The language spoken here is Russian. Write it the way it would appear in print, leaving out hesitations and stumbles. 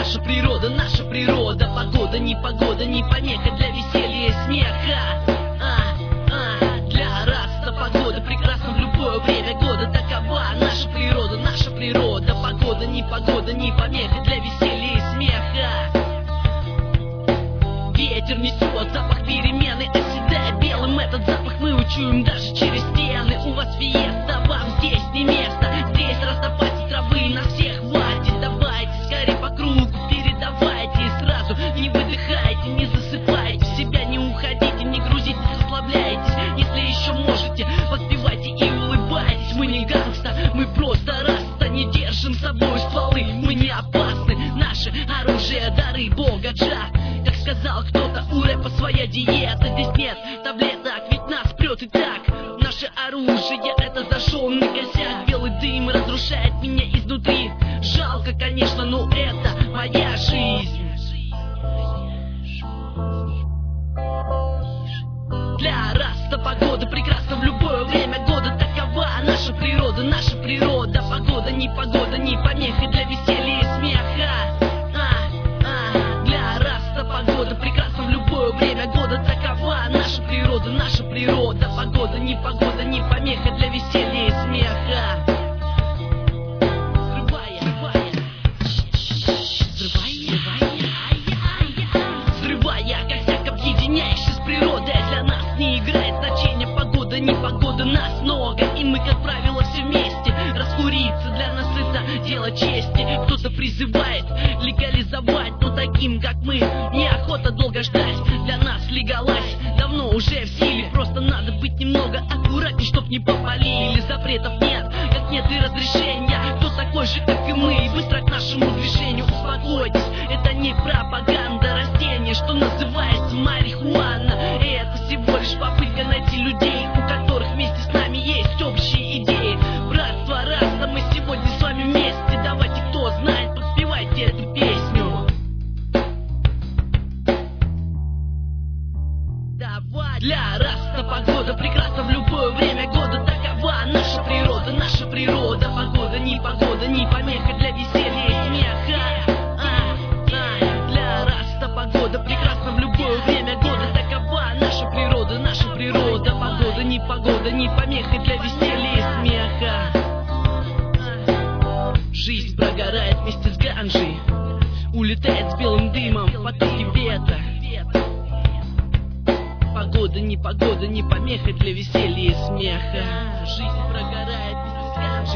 наша природа, погода, не помеха для веселья и смеха. Для раста погода прекрасна в любое время года. Такова наша природа, погода, не помеха для веселья и смеха. Ветер несет запах перемены, оседая белым. Этот запах мы учуем даже через стены. У вас фиеста, вам здесь не место. Здесь раздавайте травы, на всех хватит. Давайте скорее по кругу передавайте. И сразу не выдыхайте, не засыпайте в себя, не уходите, не грузитесь, расслабляйтесь. Если еще можете, подпевайте и улыбайтесь. Мы не гангста, мы просто раста. Не держим с собой стволы, мы не опасны. Наше оружие, дары бога Джа. Как сказал кто-то, у рэпа своя диета. Здесь нет таблеток, ведь нас прет и так. Наше оружие — это зажженный косяк. Белый дым разрушает меня изнутри. Жалко, конечно, но это моя жизнь. Для раста погода прекрасна в любое время года. Такова наша природа, погода, не помеха для веселья и смеха. Для раста погода прекрасна в любое время года. Такова наша природа, погода, не помеха для веселья и смеха. Взрывая, как объединяешься с природой. Для нас не играет значения погода, не погода, нас много. И мы, как правило, все вместе. Раскуриться для нас это дело чести. Кто-то призывает легализовать, но таким, как мы, неохота долго ждать. Для нас легалайз давно уже в силе. Просто надо быть немного аккуратней, чтоб не попалили. Запретов нет, как нет и разрешения. Кто такой же, как и мы, и быстро к нашему движению. Успокойтесь, это не пропаганда. Растение, что называется марихуана. И это всего лишь попытка найти людей, у которых вместе с нами есть общие идеи. Братство раста, мы сегодня с вами вместе. Давайте, кто знает, подпевайте эту песню. Давай. Для раста погода прекрасна в любое время года. Такова наша природа, погода, не помеха для веселья и смеха. Для раста погода прекрасна в любое время года. Такова наша природа, погода, не помеха для веселья и смеха. Жизнь прогорает вместе с ганжей, улетает с белым дымом в потоке ветра. Погода, не помеха для веселья и смеха. Жизнь прогорает вместе с ганжей.